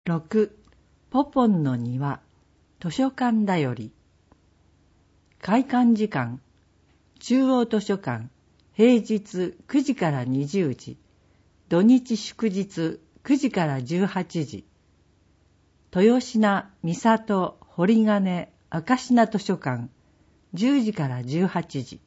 6. ポポンの庭図書館だより。開館時間、中央図書館、平日9時から20時、土日祝日9時から18時。豊品、三郷、堀金、明品図書館、10時から18時。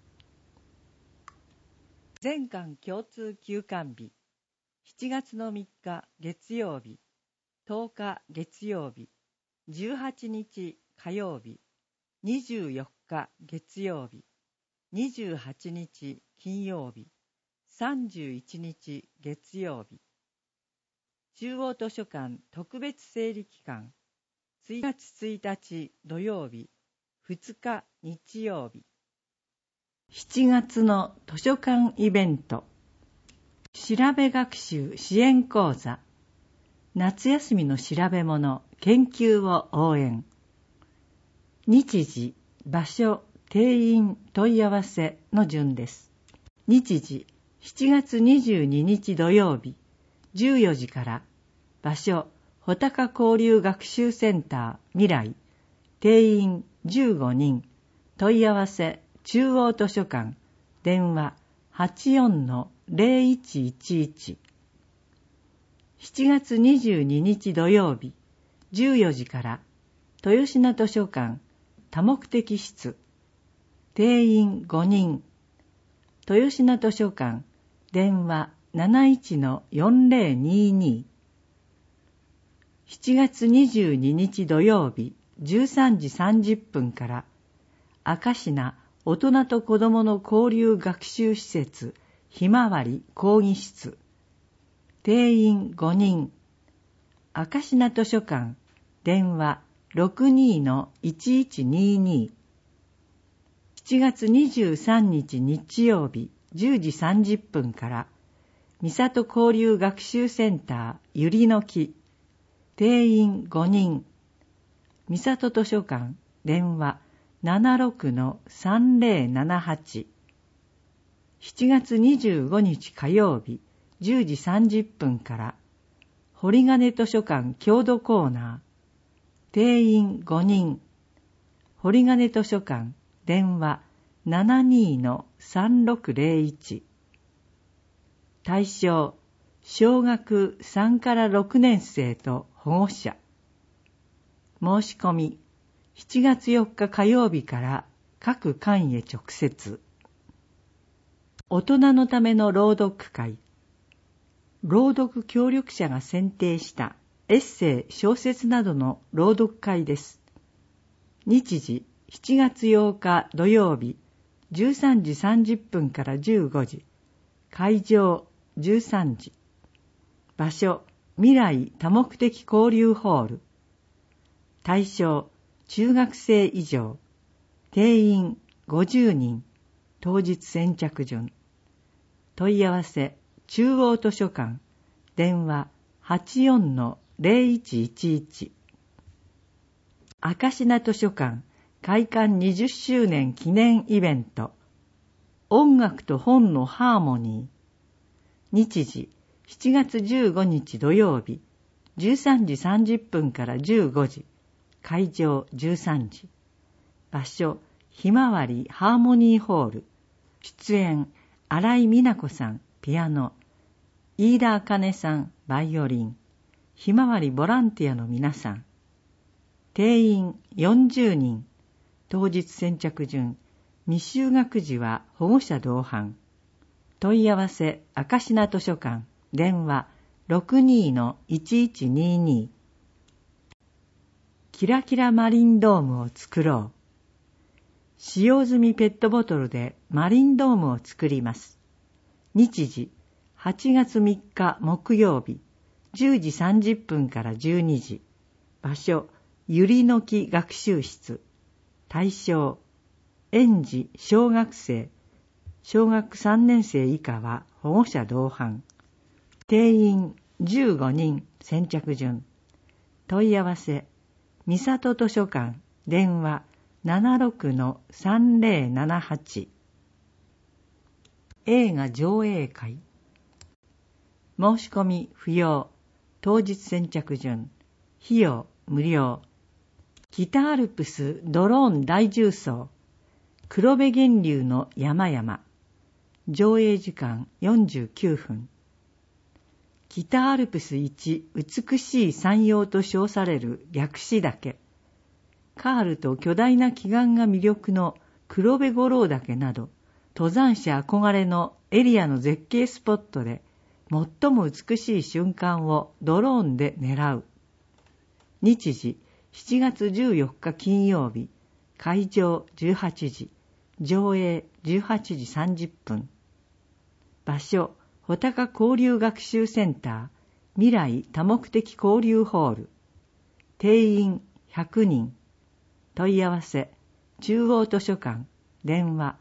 全館共通休館日、7月の3日月曜日、10日月曜日、18日火曜日、24日月曜日、28日金曜日、31日月曜日。中央図書館特別整理期間、1月1日土曜日、2日日曜日。7月の図書館イベント、調べ学習支援講座、夏休みの調べ物、研究を応援。日時、場所、定員、問い合わせの順です。日時、7月22日土曜日、14時から。場所、穂高交流学習センター未来。定員15人。問い合わせ、中央図書館。電話 84-0111。7月22日土曜日、14時から。豊品図書館多目的室。定員5人。豊品図書館。電話 71-4022。7月22日土曜日、13時30分から。明品大人と子どもの交流学習施設ひまわり講義室。定員5人。明品図書館。電話 62-1122。7月23日日曜日、10時30分から。三郷交流学習センターゆりの木。定員5人。三郷図書館。電話 76-3078。7月25日火曜日、10時30分から。堀金図書館郷土コーナー。定員5人。堀金図書館。電話 72-3601。対象、小学3から6年生と保護者。申し込み、7月4日火曜日から各館へ直接。大人のための朗読会。朗読協力者が選定したエッセイ、小説などの朗読会です。日時、7月8日土曜日、13時30分から15時。会場、13時。場所、未来多目的交流ホール。対象、中学生以上。定員50人。当日先着順。問い合わせ、中央図書館。電話 84-0111。明品図書館開館20周年記念イベント。音楽と本のハーモニー。日時、7月15日土曜日、13時30分から15時。会場13時。場所、ひまわりハーモニーホール。出演、新井美奈子さん、ピアノ。飯田茜さん、バイオリン。ひまわりボランティアの皆さん。定員40人。当日先着順。未就学時は保護者同伴。問い合わせ、明品図書館。電話 62-1122。キラキラマリンドームを作ろう。使用済みペットボトルでマリンドームを作ります。日時、8月3日木曜日、10時30分から12時。場所、ゆりの木学習室。対象、園児、小学生、小学3年生以下は保護者同伴。定員15人先着順。問い合わせ、三郷図書館。電話 76-3078。映画上映会。申し込み不要。当日先着順。 費用無料。北アルプスドローン大縦走、黒部源流の山々。上映時間49分。北アルプス一美しい山陽と称される白紙岳。カールと巨大な奇岩が魅力の黒部五郎岳など、登山者憧れのエリアの絶景スポットで、最も美しい瞬間をドローンで狙う。日時、7月14日金曜日、会場18時、上映18時30分。場所、穂高交流学習センター、未来多目的交流ホール。定員100人。問い合わせ、中央図書館、電話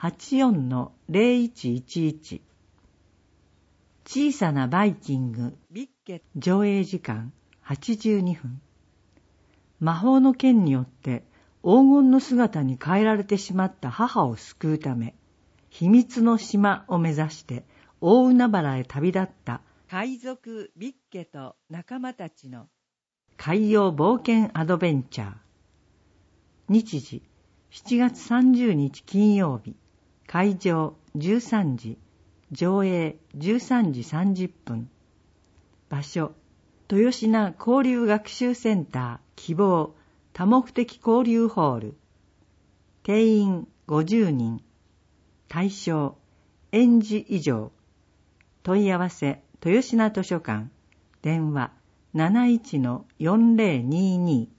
84-0111。小さなバイキング、ビッケ。上映時間82分。魔法の剣によって黄金の姿に変えられてしまった母を救うため、秘密の島を目指して大海原へ旅立った海賊ビッケと仲間たちの海洋冒険アドベンチャー。日時、7月30日金曜日、会場13時、上映13時30分。場所、豊品交流学習センター希望多目的交流ホール。定員50人。対象、園児以上。問い合わせ、豊品図書館。電話 71-4022。